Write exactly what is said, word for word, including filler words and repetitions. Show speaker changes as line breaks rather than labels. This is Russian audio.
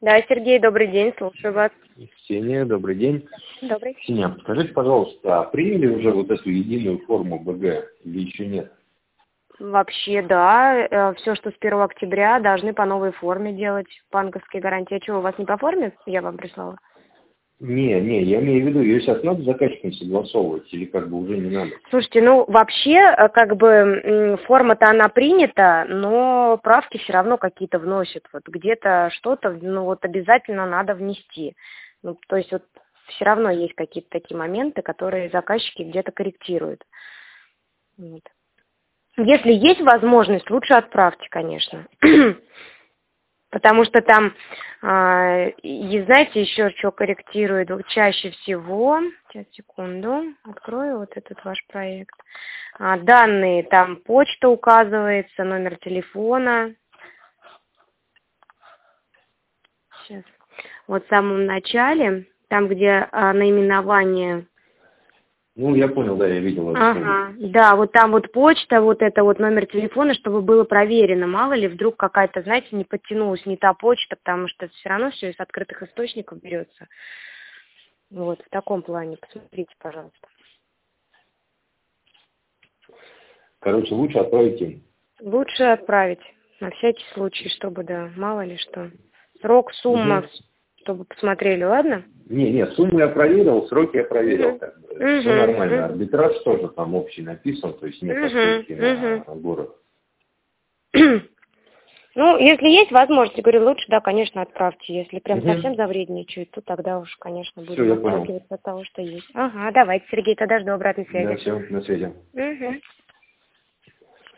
Да, Сергей, добрый день, слушаю вас.
Ксения, добрый день.
Добрый.
Ксения, скажите, пожалуйста, а приняли уже вот эту единую форму БГ или еще нет?
Вообще, да, все, что с первого октября, должны по новой форме делать банковские гарантии. А что, у вас не по форме я вам прислала?
Не, не, я имею в виду, ее сейчас надо с заказчиком согласовывать или как бы уже не надо?
Слушайте, ну вообще, как бы форма-то она принята, но правки все равно какие-то вносят. Вот где-то что-то, ну вот обязательно надо внести. Ну, то есть вот все равно есть какие-то такие моменты, которые заказчики где-то корректируют. Вот. Если есть возможность, лучше отправьте, конечно. Потому что там, э, и знаете, еще что корректирует чаще всего. Сейчас, секунду, открою вот этот ваш проект. А, данные, там почта указывается, номер телефона. Сейчас. Вот в самом начале, там, где а, наименование.
Ну, я понял, да, я видел.
Ага, да, вот там вот почта, вот это вот номер телефона, чтобы было проверено, мало ли вдруг какая-то, знаете, не подтянулась не та почта, потому что все равно все из открытых источников берется. Вот, в таком плане, посмотрите, пожалуйста.
Короче, лучше отправить им.
Лучше отправить, на всякий случай, чтобы, да, мало ли что. Срок, сумма, угу. Чтобы посмотрели, ладно?
Не, не, сумму я проверил, сроки я проверил.
Угу.
Как бы.
Угу.
Все нормально.
Угу.
Арбитраж тоже там общий написан, то есть нет
угу.
ссылки на
Угу.
город.
Ну, если есть возможность, говорю, лучше, да, конечно, отправьте. Если прям
Угу.
совсем завредничает, то тогда уж, конечно,
Все,
будем
я понял.
отталкиваться от того, что есть. Ага, давайте, Сергей, тогда жду обратной связи.
Да, все, на связи.
Угу.